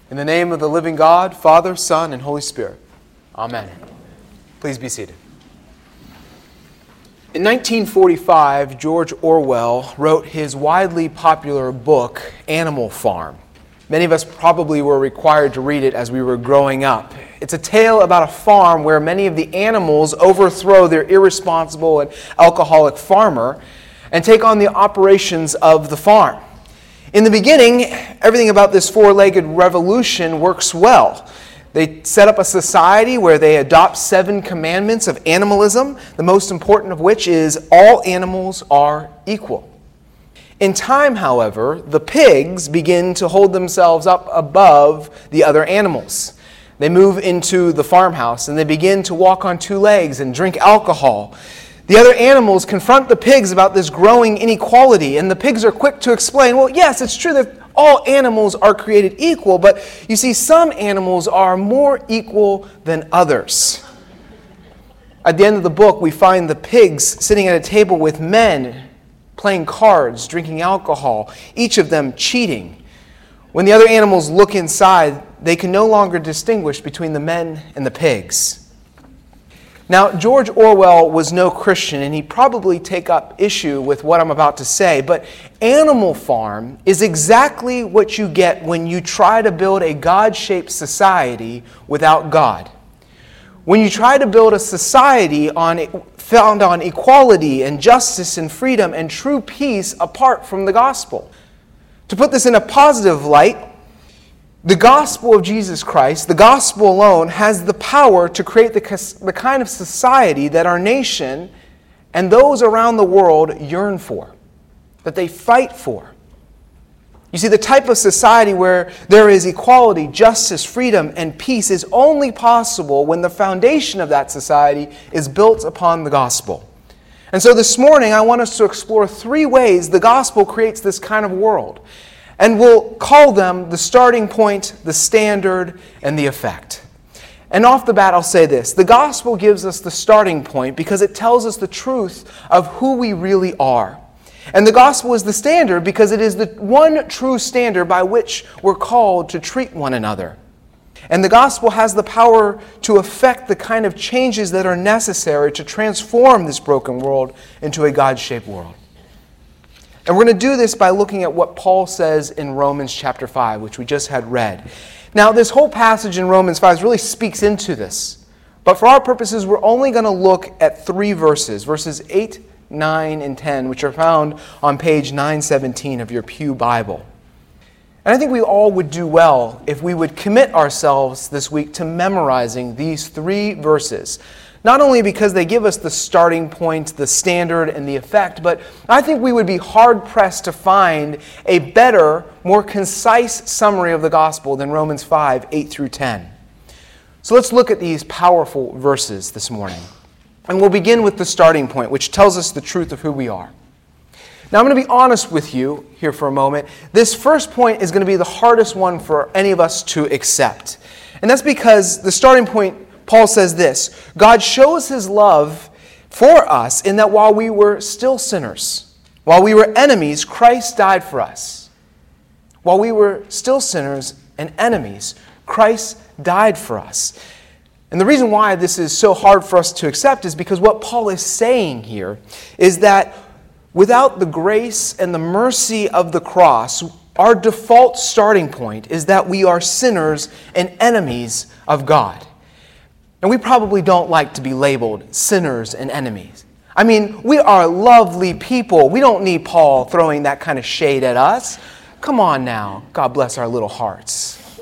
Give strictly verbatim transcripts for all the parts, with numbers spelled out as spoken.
In the name of the living God, Father, Son, and Holy Spirit. Amen. Please be seated. In nineteen forty-five, George Orwell wrote his widely popular book, Animal Farm. Many of us probably were required to read it as we were growing up. It's a tale about a farm where many of the animals overthrow their irresponsible and alcoholic farmer and take on the operations of the farm. In the beginning, everything about this four-legged revolution works well. They set up a society where they adopt seven commandments of animalism, the most important of which is all animals are equal. In time, however, the pigs begin to hold themselves up above the other animals. They move into the farmhouse and they begin to walk on two legs and drink alcohol. The other animals confront the pigs about this growing inequality, and the pigs are quick to explain, well, yes, it's true that all animals are created equal, but you see, some animals are more equal than others. At the end of the book, we find the pigs sitting at a table with men, playing cards, drinking alcohol, each of them cheating. When the other animals look inside, they can no longer distinguish between the men and the pigs. Now, George Orwell was no Christian, and he'd probably take up issue with what I'm about to say, but Animal Farm is exactly what you get when you try to build a God-shaped society without God. When you try to build a society on, found on equality and justice and freedom and true peace apart from the gospel. To put this in a positive light, the gospel of Jesus Christ, the gospel alone, has the power to create the, the kind of society that our nation and those around the world yearn for, that they fight for. You see, the type of society where there is equality, justice, freedom, and peace is only possible when the foundation of that society is built upon the gospel. And so this morning, I want us to explore three ways the gospel creates this kind of world. And we'll call them the starting point, the standard, and the effect. And off the bat, I'll say this. The gospel gives us the starting point because it tells us the truth of who we really are. And the gospel is the standard because it is the one true standard by which we're called to treat one another. And the gospel has the power to effect the kind of changes that are necessary to transform this broken world into a God-shaped world. And we're going to do this by looking at what Paul says in Romans chapter five, which we just had read. Now, this whole passage in Romans five really speaks into this. But for our purposes, we're only going to look at three verses, verses eight, nine, and ten, which are found on page nine seventeen of your Pew Bible. And I think we all would do well if we would commit ourselves this week to memorizing these three verses. Not only because they give us the starting point, the standard, and the effect, but I think we would be hard-pressed to find a better, more concise summary of the gospel than Romans five, eight through ten. So let's look at these powerful verses this morning. And we'll begin with the starting point, which tells us the truth of who we are. Now, I'm going to be honest with you here for a moment. This first point is going to be the hardest one for any of us to accept. And that's because the starting point, Paul says this: God shows his love for us in that while we were still sinners, while we were enemies, Christ died for us. While we were still sinners and enemies, Christ died for us. And the reason why this is so hard for us to accept is because what Paul is saying here is that without the grace and the mercy of the cross, our default starting point is that we are sinners and enemies of God. And we probably don't like to be labeled sinners and enemies. I mean, we are lovely people. We don't need Paul throwing that kind of shade at us. Come on now. God bless our little hearts.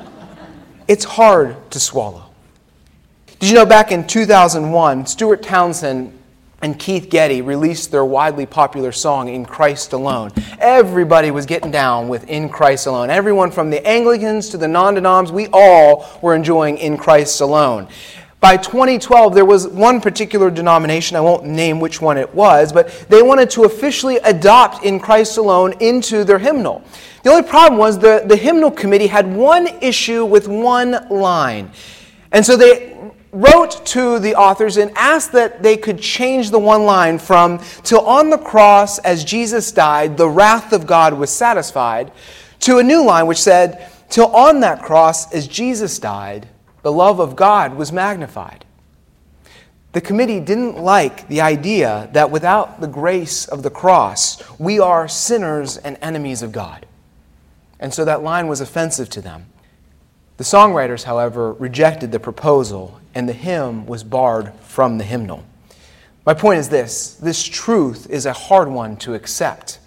It's hard to swallow. Did you know back in two thousand one, Stuart Townsend and Keith Getty released their widely popular song, In Christ Alone. Everybody was getting down with In Christ Alone. Everyone from the Anglicans to the non-denoms, we all were enjoying In Christ Alone. By twenty twelve, there was one particular denomination, I won't name which one it was, but they wanted to officially adopt In Christ Alone into their hymnal. The only problem was the, the hymnal committee had one issue with one line. And so they wrote to the authors and asked that they could change the one line from "Till on the cross as Jesus died, the wrath of God was satisfied," to a new line which said, till on that cross, as Jesus died, the love of God was magnified. The committee didn't like the idea that without the grace of the cross, we are sinners and enemies of God. And so that line was offensive to them. The songwriters, however, rejected the proposal, and the hymn was barred from the hymnal. My point is this: this truth is a hard one to accept.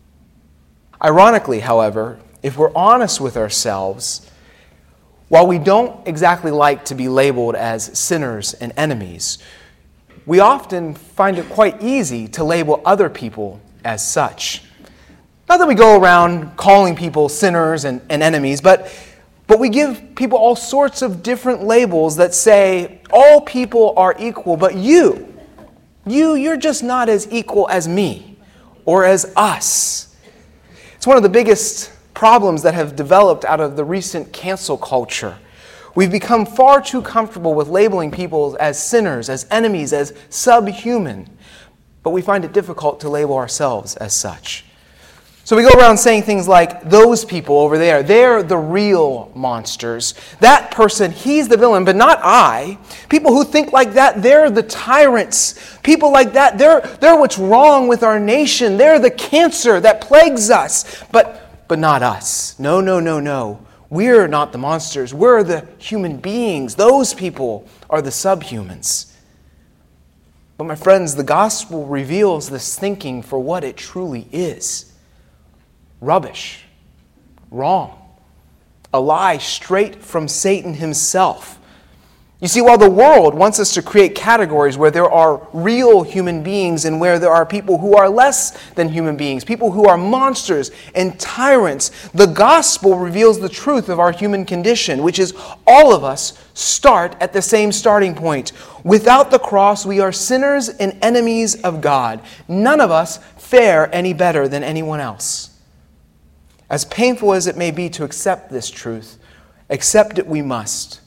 Ironically, however, if we're honest with ourselves, while we don't exactly like to be labeled as sinners and enemies, we often find it quite easy to label other people as such. Not that we go around calling people sinners and, and enemies, but, but we give people all sorts of different labels that say, all people are equal, but you, you, you're just not as equal as me or as us. It's one of the biggest problems that have developed out of the recent cancel culture. We've become far too comfortable with labeling people as sinners, as enemies, as subhuman, but we find it difficult to label ourselves as such. So we go around saying things like, those people over there, they're the real monsters. That person, he's the villain, but not I. People who think like that, they're the tyrants. People like that, they're, they're what's wrong with our nation. They're the cancer that plagues us, but, but not us. No, no, no, no. We're not the monsters. We're the human beings. Those people are the subhumans. But my friends, the gospel reveals this thinking for what it truly is. Rubbish, wrong, a lie straight from Satan himself. You see, while the world wants us to create categories where there are real human beings and where there are people who are less than human beings, people who are monsters and tyrants, the gospel reveals the truth of our human condition, which is all of us start at the same starting point. Without the cross, we are sinners and enemies of God. None of us fare any better than anyone else. As painful as it may be to accept this truth, accept it we must.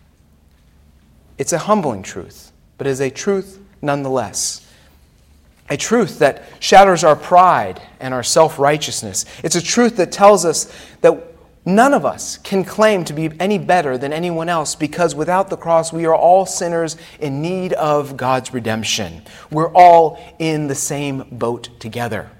It's a humbling truth, but it is a truth nonetheless. A truth that shatters our pride and our self-righteousness. It's a truth that tells us that none of us can claim to be any better than anyone else, because without the cross we are all sinners in need of God's redemption. We're all in the same boat together.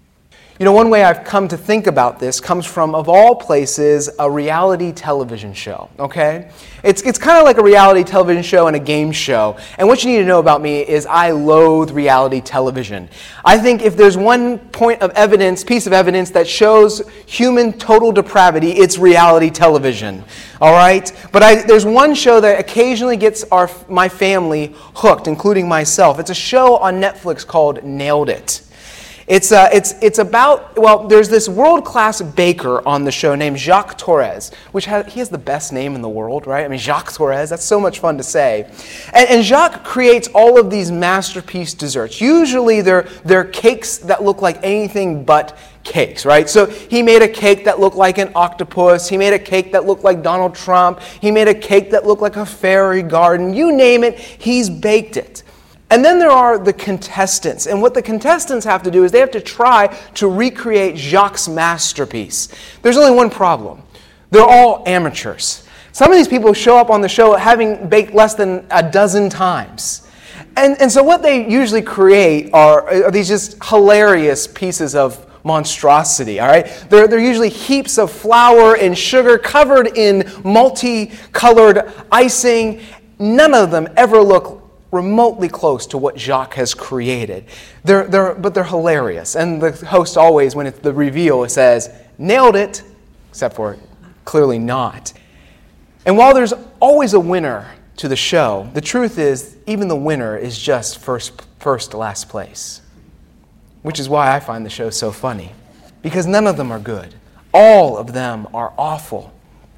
You know, one way I've come to think about this comes from, of all places, a reality television show, okay? It's, it's kind of like a reality television show and a game show. And what you need to know about me is I loathe reality television. I think if there's one point of evidence, piece of evidence that shows human total depravity, it's reality television, all right? But I, there's one show that occasionally gets our, my family hooked, including myself. It's a show on Netflix called Nailed It. It's, uh, it's, it's about, well, there's this world-class baker on the show named Jacques Torres, which has, he has the best name in the world, right? I mean, Jacques Torres, that's so much fun to say. And, and Jacques creates all of these masterpiece desserts. Usually they're, they're cakes that look like anything but cakes, right? So he made a cake that looked like an octopus. He made a cake that looked like Donald Trump. He made a cake that looked like a fairy garden. You name it, he's baked it. And then there are the contestants. And what the contestants have to do is they have to try to recreate Jacques' masterpiece. There's only one problem. They're all amateurs. Some of these people show up on the show having baked less than a dozen times. And, and so what they usually create are, are these just hilarious pieces of monstrosity, all right? They're, they're usually heaps of flour and sugar covered in multicolored icing. None of them ever look remotely close to what Jacques has created. They're, they're, but they're hilarious. And the host always, when it's the reveal, says, nailed it, except for clearly not. And while there's always a winner to the show, the truth is, even the winner is just first, first to last place. Which is why I find the show so funny. Because none of them are good. All of them are awful.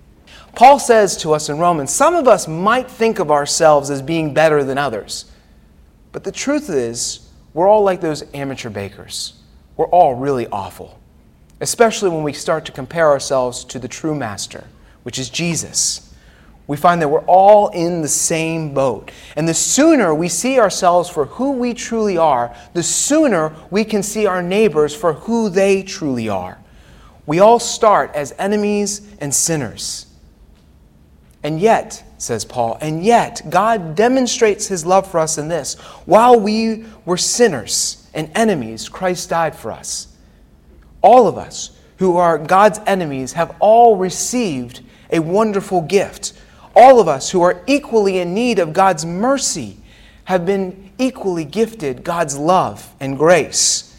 Paul says to us in Romans, some of us might think of ourselves as being better than others. But the truth is, we're all like those amateur bakers. We're all really awful. Especially when we start to compare ourselves to the true master, which is Jesus. We find that we're all in the same boat. And the sooner we see ourselves for who we truly are, the sooner we can see our neighbors for who they truly are. We all start as enemies and sinners. And yet, says Paul, and yet God demonstrates his love for us in this. While we were sinners and enemies, Christ died for us. All of us who are God's enemies have all received a wonderful gift. All of us who are equally in need of God's mercy have been equally gifted God's love and grace.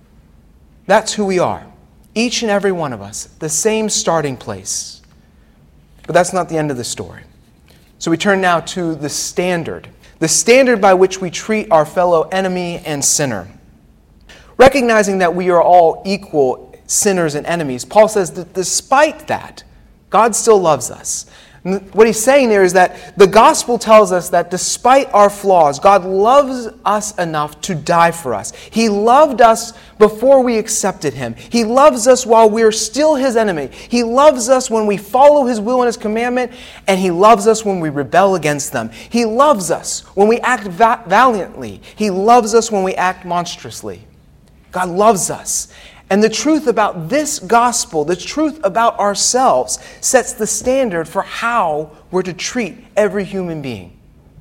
That's who we are. Each and every one of us, the same starting place. But that's not the end of the story. So we turn now to the standard, the standard by which we treat our fellow enemy and sinner. Recognizing that we are all equal sinners and enemies, Paul says that despite that, God still loves us. What he's saying there is that the gospel tells us that despite our flaws, God loves us enough to die for us. He loved us before we accepted him. He loves us while we're still his enemy. He loves us when we follow his will and his commandment, and he loves us when we rebel against them. He loves us when we act va- valiantly. He loves us when we act monstrously. God loves us. And the truth about this gospel, the truth about ourselves, sets the standard for how we're to treat every human being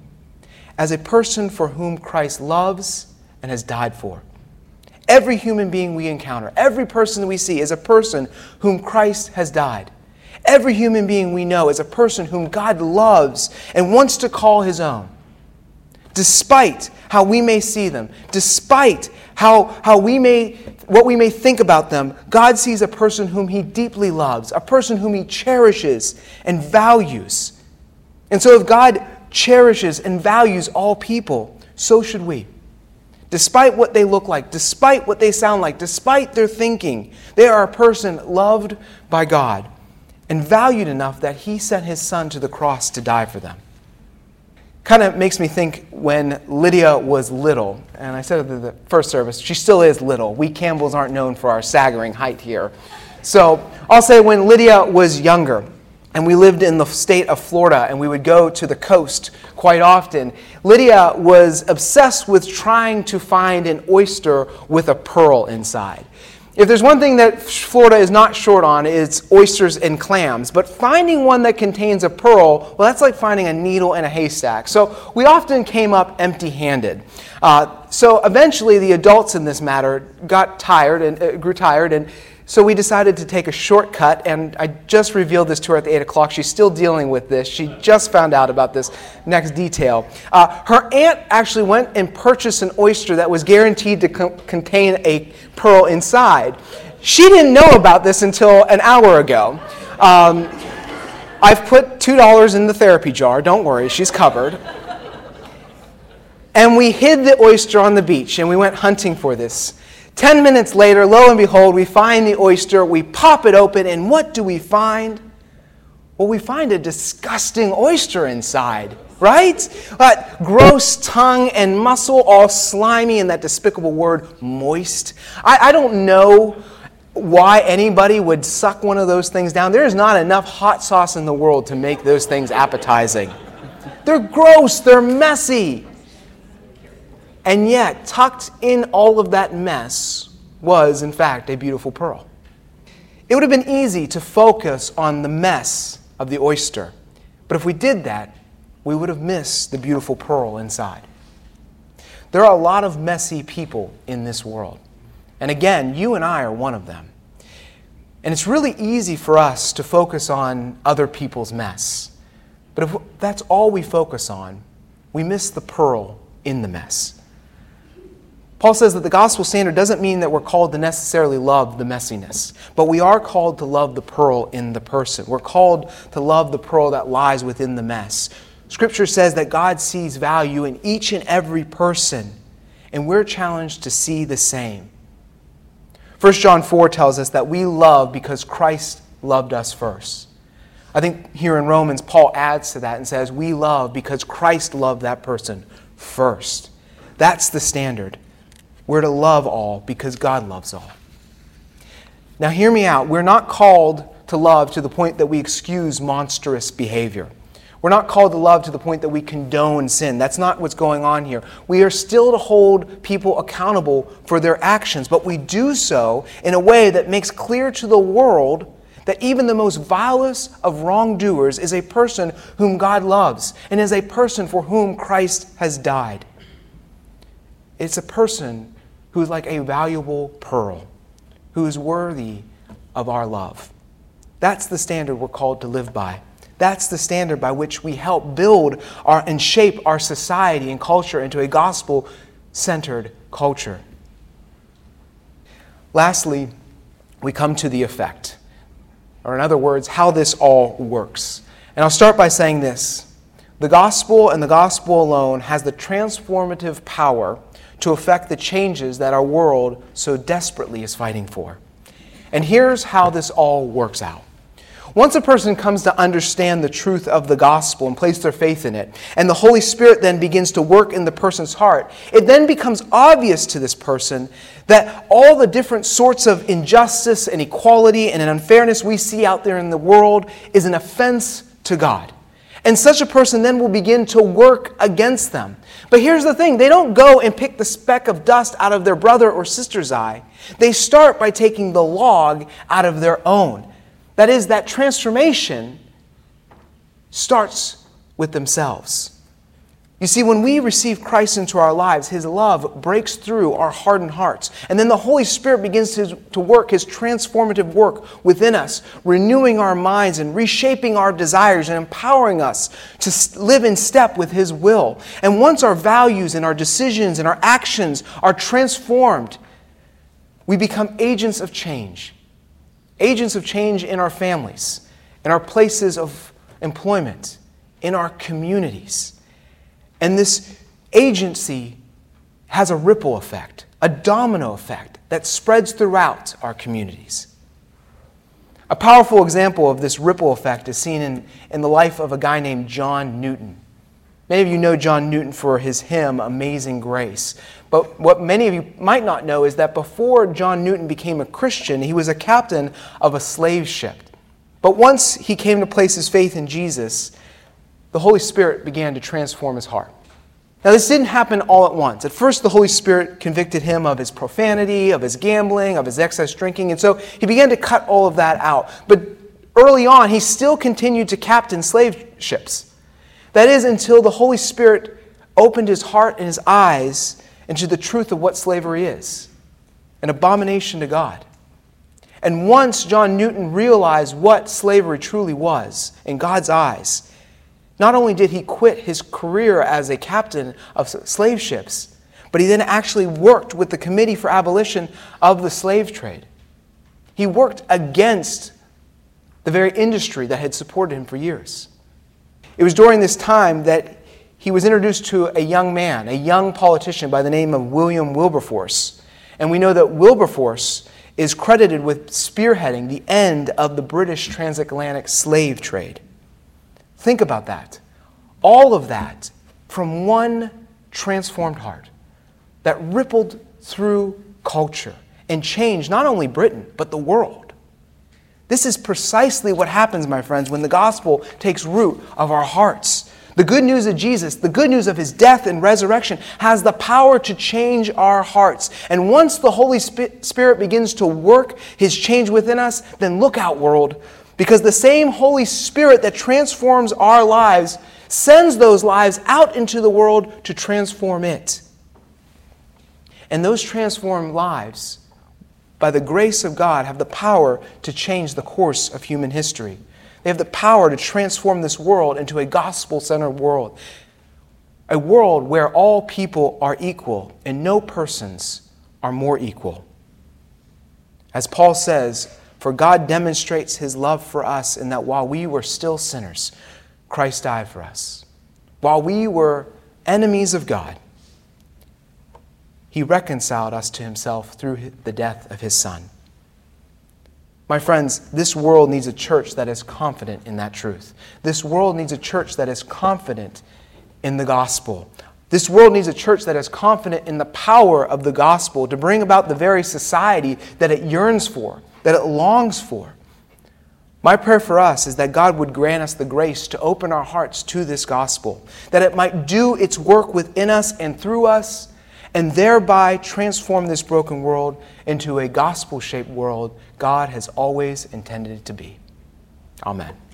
as a person for whom Christ loves and has died for. Every human being we encounter, every person we see is a person whom Christ has died. Every human being we know is a person whom God loves and wants to call his own. Despite how we may see them, despite how, how we may, what we may think about them, God sees a person whom he deeply loves, a person whom he cherishes and values. And so if God cherishes and values all people, so should we. Despite what they look like, despite what they sound like, despite their thinking, they are a person loved by God and valued enough that he sent his son to the cross to die for them. Kind of makes me think when Lydia was little, and I said it at the first service, she still is little. We Campbells aren't known for our staggering height here. So I'll say when Lydia was younger, and we lived in the state of Florida, and we would go to the coast quite often, Lydia was obsessed with trying to find an oyster with a pearl inside. If there's one thing that Florida is not short on, it's oysters and clams. But finding one that contains a pearl, well, that's like finding a needle in a haystack. So we often came up empty-handed. Uh, so eventually the adults in this matter got tired and uh, grew tired, and so we decided to take a shortcut, and I just revealed this to her at the eight o'clock. She's still dealing with this. She just found out about this next detail. Uh, her aunt actually went and purchased an oyster that was guaranteed to co- contain a pearl inside. She didn't know about this until an hour ago. Um, I've put two dollars in the therapy jar. Don't worry, she's covered. And we hid the oyster on the beach, and we went hunting for this. Ten minutes later, lo and behold, we find the oyster, we pop it open, and what do we find? Well, we find a disgusting oyster inside, right? That gross tongue and muscle, all slimy, and that despicable word, moist. I, I don't know why anybody would suck one of those things down. There is not enough hot sauce in the world to make those things appetizing. They're gross, they're messy. And yet, tucked in all of that mess was, in fact, a beautiful pearl. It would have been easy to focus on the mess of the oyster. But if we did that, we would have missed the beautiful pearl inside. There are a lot of messy people in this world. And again, you and I are one of them. And it's really easy for us to focus on other people's mess. But if that's all we focus on, we miss the pearl in the mess. Paul says that the gospel standard doesn't mean that we're called to necessarily love the messiness, but we are called to love the pearl in the person. We're called to love the pearl that lies within the mess. Scripture says that God sees value in each and every person, and we're challenged to see the same. First John four tells us that we love because Christ loved us first. I think here in Romans, Paul adds to that and says we love because Christ loved that person first. That's the standard. We're to love all because God loves all. Now hear me out. We're not called to love to the point that we excuse monstrous behavior. We're not called to love to the point that we condone sin. That's not what's going on here. We are still to hold people accountable for their actions, but we do so in a way that makes clear to the world that even the most vilest of wrongdoers is a person whom God loves and is a person for whom Christ has died. It's a person who is like a valuable pearl, who is worthy of our love. That's the standard we're called to live by. That's the standard by which we help build our, and shape our society and culture into a gospel-centered culture. Lastly, we come to the effect, or in other words, how this all works. And I'll start by saying this. The gospel and the gospel alone has the transformative power to effect the changes that our world so desperately is fighting for. And here's how this all works out. Once a person comes to understand the truth of the gospel and place their faith in it, and the Holy Spirit then begins to work in the person's heart, it then becomes obvious to this person that all the different sorts of injustice and equality and unfairness we see out there in the world is an offense to God. And such a person then will begin to work against them. But here's the thing, they don't go and pick the speck of dust out of their brother or sister's eye. They start by taking the log out of their own. That is, that transformation starts with themselves. You see, when we receive Christ into our lives, His love breaks through our hardened hearts. And then the Holy Spirit begins to, to work His transformative work within us, renewing our minds and reshaping our desires and empowering us to live in step with His will. And once our values and our decisions and our actions are transformed, we become agents of change. Agents of change in our families, in our places of employment, in our communities. And this agency has a ripple effect, a domino effect that spreads throughout our communities. A powerful example of this ripple effect is seen in, in the life of a guy named John Newton. Many of you know John Newton for his hymn, Amazing Grace. But what many of you might not know is that before John Newton became a Christian, he was a captain of a slave ship. But once he came to place his faith in Jesus, the Holy Spirit began to transform his heart. Now, this didn't happen all at once. At first, the Holy Spirit convicted him of his profanity, of his gambling, of his excess drinking, and so he began to cut all of that out. But early on, he still continued to captain slave ships. That is, until the Holy Spirit opened his heart and his eyes into the truth of what slavery is, an abomination to God. And once John Newton realized what slavery truly was in God's eyes, not only did he quit his career as a captain of slave ships, but he then actually worked with the Committee for Abolition of the Slave Trade. He worked against the very industry that had supported him for years. It was during this time that he was introduced to a young man, a young politician by the name of William Wilberforce. And we know that Wilberforce is credited with spearheading the end of the British transatlantic slave trade. Think about that. All of that from one transformed heart that rippled through culture and changed not only Britain, but the world. This is precisely what happens, my friends, when the gospel takes root of our hearts. The good news of Jesus, the good news of His death and resurrection, has the power to change our hearts. And once the Holy Spirit begins to work His change within us, then look out, world. Because the same Holy Spirit that transforms our lives sends those lives out into the world to transform it. And those transformed lives, by the grace of God, have the power to change the course of human history. They have the power to transform this world into a gospel-centered world. A world where all people are equal and no persons are more equal. As Paul says, for God demonstrates His love for us in that while we were still sinners, Christ died for us. While we were enemies of God, He reconciled us to Himself through the death of His Son. My friends, this world needs a church that is confident in that truth. This world needs a church that is confident in the gospel. This world needs a church that is confident in the power of the gospel to bring about the very society that it yearns for, that it longs for. My prayer for us is that God would grant us the grace to open our hearts to this gospel, that it might do its work within us and through us, and thereby transform this broken world into a gospel-shaped world God has always intended it to be. Amen.